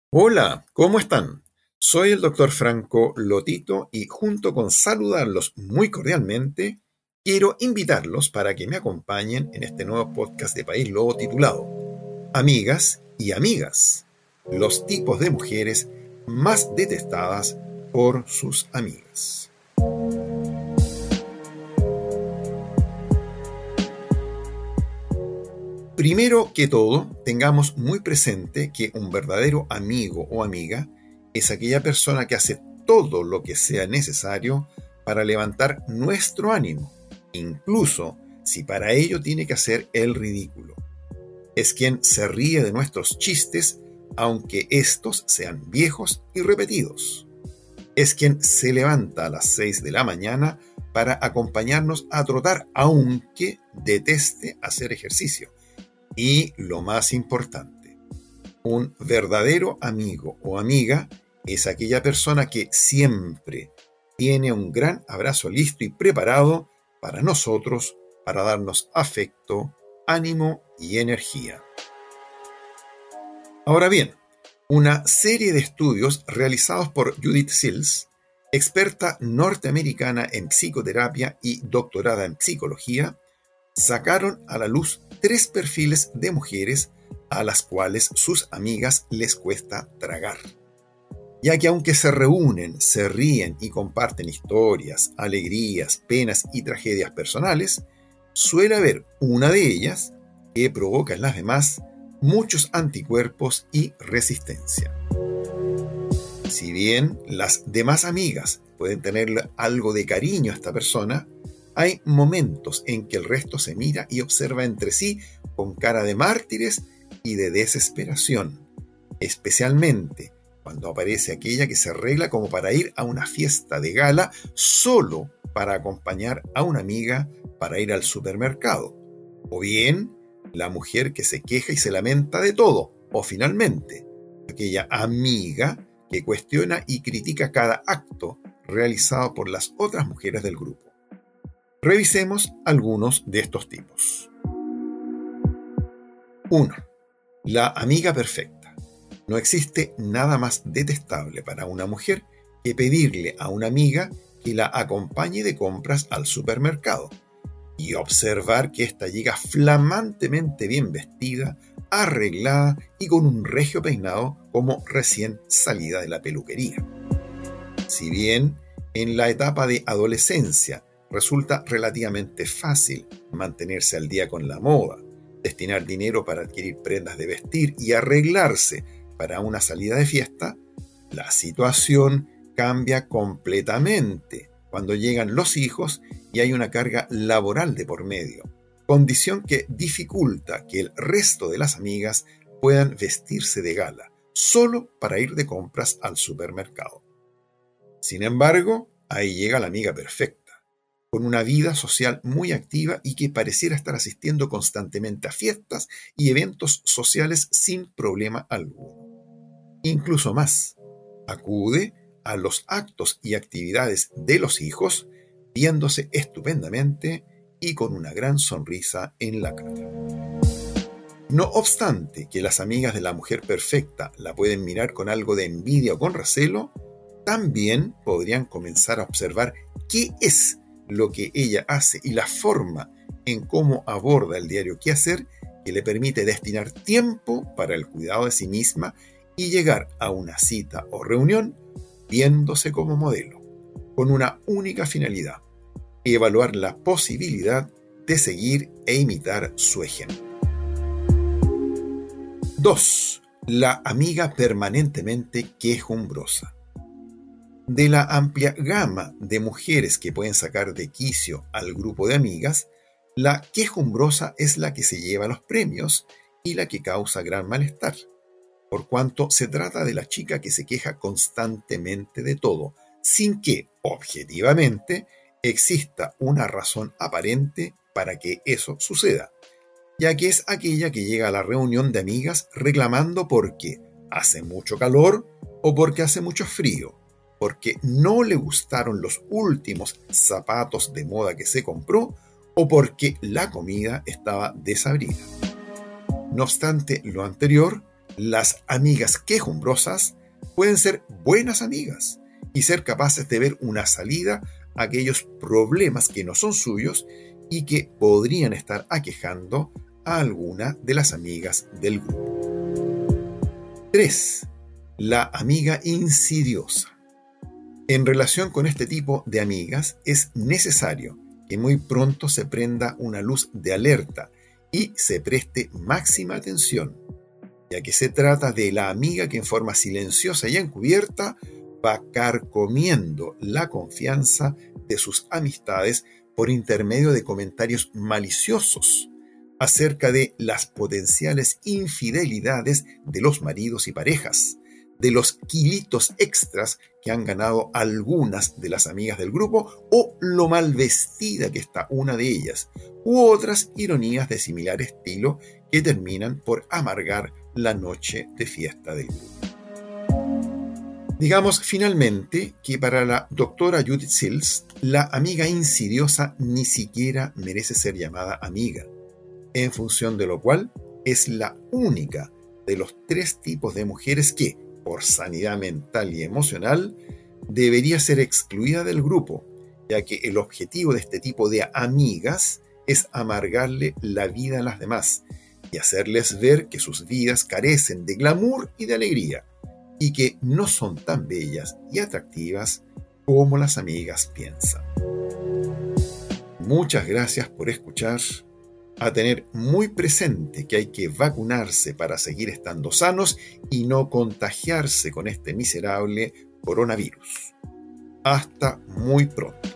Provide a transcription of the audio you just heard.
Hola, ¿cómo están? Soy el doctor Franco Lotito y junto con saludarlos muy cordialmente, quiero invitarlos para que me acompañen en este nuevo podcast de País Lobo titulado Amigas y Amigas, los tipos de mujeres más detestadas por sus amigas. Primero que todo, tengamos muy presente que un verdadero amigo o amiga es aquella persona que hace todo lo que sea necesario para levantar nuestro ánimo, incluso si para ello tiene que hacer el ridículo. Es quien se ríe de nuestros chistes, aunque estos sean viejos y repetidos. Es quien se levanta a las 6 de la mañana para acompañarnos a trotar, aunque deteste hacer ejercicio. Y lo más importante, un verdadero amigo o amiga es aquella persona que siempre tiene un gran abrazo listo y preparado para nosotros, para darnos afecto, ánimo y energía. Ahora bien, una serie de estudios realizados por Judith Sills, experta norteamericana en psicoterapia y doctorada en psicología, sacaron a la luz 3 perfiles de mujeres a las cuales sus amigas les cuesta tragar. Ya que aunque se reúnen, se ríen y comparten historias, alegrías, penas y tragedias personales, suele haber una de ellas que provoca en las demás muchos anticuerpos y resistencia. Si bien las demás amigas pueden tenerle algo de cariño a esta persona, hay momentos en que el resto se mira y observa entre sí con cara de mártires y de desesperación, especialmente cuando aparece aquella que se arregla como para ir a una fiesta de gala solo para acompañar a una amiga para ir al supermercado, o bien la mujer que se queja y se lamenta de todo, o finalmente aquella amiga que cuestiona y critica cada acto realizado por las otras mujeres del grupo. Revisemos algunos de estos tipos. 1. La amiga perfecta. No existe nada más detestable para una mujer que pedirle a una amiga que la acompañe de compras al supermercado y observar que ésta llega flamantemente bien vestida, arreglada y con un regio peinado como recién salida de la peluquería. Si bien en la etapa de adolescencia resulta relativamente fácil mantenerse al día con la moda, destinar dinero para adquirir prendas de vestir y arreglarse para una salida de fiesta, la situación cambia completamente cuando llegan los hijos y hay una carga laboral de por medio, condición que dificulta que el resto de las amigas puedan vestirse de gala, solo para ir de compras al supermercado. Sin embargo, ahí llega la amiga perfecta, con una vida social muy activa y que pareciera estar asistiendo constantemente a fiestas y eventos sociales sin problema alguno. Incluso más, acude a los actos y actividades de los hijos, viéndose estupendamente y con una gran sonrisa en la cara. No obstante que las amigas de la mujer perfecta la pueden mirar con algo de envidia o con recelo, también podrían comenzar a observar qué es lo que ella hace y la forma en cómo aborda el diario quehacer que le permite destinar tiempo para el cuidado de sí misma y llegar a una cita o reunión viéndose como modelo, con una única finalidad: evaluar la posibilidad de seguir e imitar su ejemplo. 2. La amiga permanentemente quejumbrosa. De la amplia gama de mujeres que pueden sacar de quicio al grupo de amigas, la quejumbrosa es la que se lleva los premios y la que causa gran malestar, por cuanto se trata de la chica que se queja constantemente de todo, sin que, objetivamente, exista una razón aparente para que eso suceda, ya que es aquella que llega a la reunión de amigas reclamando porque hace mucho calor o porque hace mucho frío, porque no le gustaron los últimos zapatos de moda que se compró o porque la comida estaba desabrida. No obstante lo anterior, Las amigas quejumbrosas pueden ser buenas amigas y ser capaces de ver una salida a aquellos problemas que no son suyos y que podrían estar aquejando a alguna de las amigas del grupo. 3. La amiga insidiosa. En relación con este tipo de amigas es necesario que muy pronto se prenda una luz de alerta y se preste máxima atención, ya que se trata de la amiga que en forma silenciosa y encubierta va carcomiendo la confianza de sus amistades por intermedio de comentarios maliciosos acerca de las potenciales infidelidades de los maridos y parejas, de los kilitos extras que han ganado algunas de las amigas del grupo o lo mal vestida que está una de ellas, u otras ironías de similar estilo que terminan por amargar la noche de fiesta del grupo. Digamos finalmente que para la doctora Judith Sills, la amiga insidiosa ni siquiera merece ser llamada amiga, en función de lo cual es la única de los 3 tipos de mujeres que, por sanidad mental y emocional, debería ser excluida del grupo, ya que el objetivo de este tipo de amigas es amargarle la vida a las demás y hacerles ver que sus vidas carecen de glamour y de alegría, y que no son tan bellas y atractivas como las amigas piensan. Muchas gracias por escuchar. A tener muy presente que hay que vacunarse para seguir estando sanos y no contagiarse con este miserable coronavirus. Hasta muy pronto.